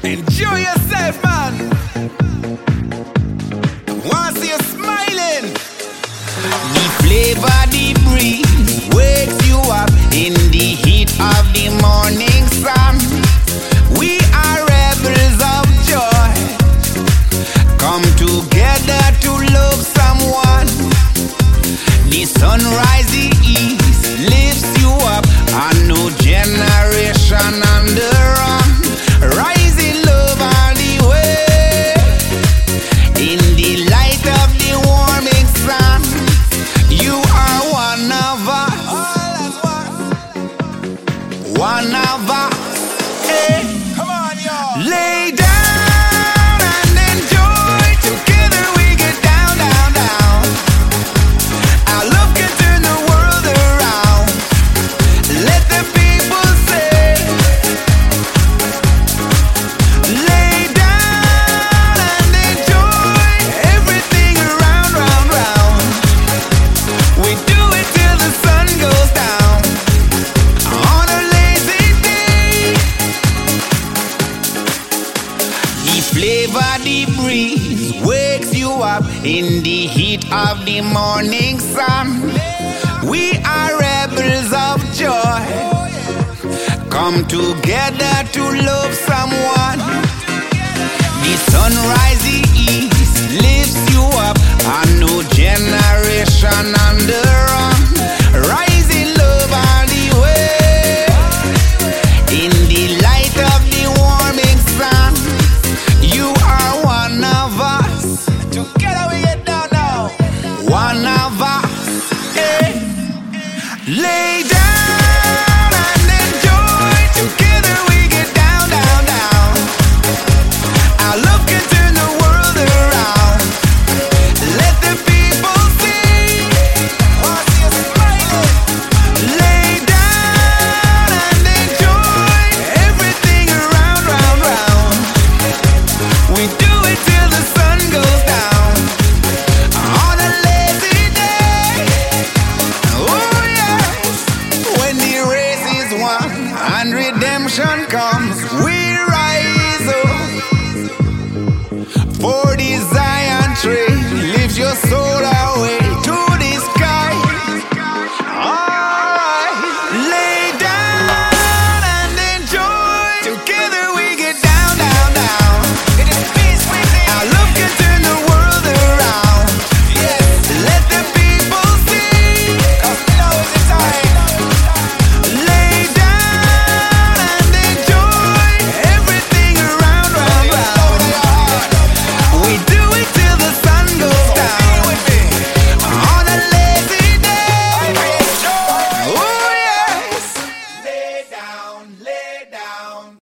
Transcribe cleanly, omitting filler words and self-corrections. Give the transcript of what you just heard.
Enjoy yourself, man. Want to see you smiling. The flavor, the breeze wakes you up in the heat of the morning sun. We are rebels of joy, come together to love someone. The sunrise, the east lifts you up. A new generation on the run. Rising love on the way. In the light of the warming sun, you are one of us. One of us. Hey. Come on, y'all. Lay down and enjoy. Together we get down, down, down. Our love can turn the world around. Let the people say, lay down and enjoy everything around, round, round. We do it till the sun goes down on a lazy day. The flavor, the breeze wakes you up in the heat of the morning sun. We are rebels of joy, come together to love someone. The sunrise, the east lifts you up. A new generation on the run. Rising love on the way. In the light of the warming sun, you are one of us. Together we get down now. One of us. Hey. Lay down and enjoy. Together we get down, down, down. Our love can turn the world around. Let the people see. Want to see you smiling. Lay down and enjoy everything around, round, round. We do it till the sun goes down on a lazy day. Oh yes, when the race is won and redemption comes, we